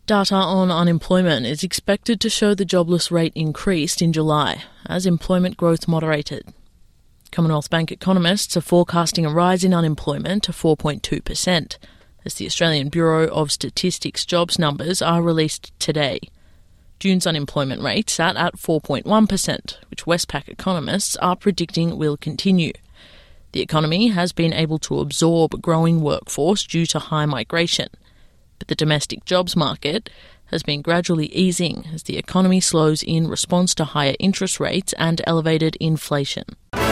Data on unemployment is expected to show the jobless rate increased in July as employment growth moderated. Commonwealth Bank economists are forecasting a rise in unemployment to 4.2%, as the Australian Bureau of Statistics jobs numbers are released today. June's unemployment rate sat at 4.1%, which Westpac economists are predicting will continue. The economy has been able to absorb a growing workforce due to high migration, but the domestic jobs market has been gradually easing as the economy slows in response to higher interest rates and elevated inflation.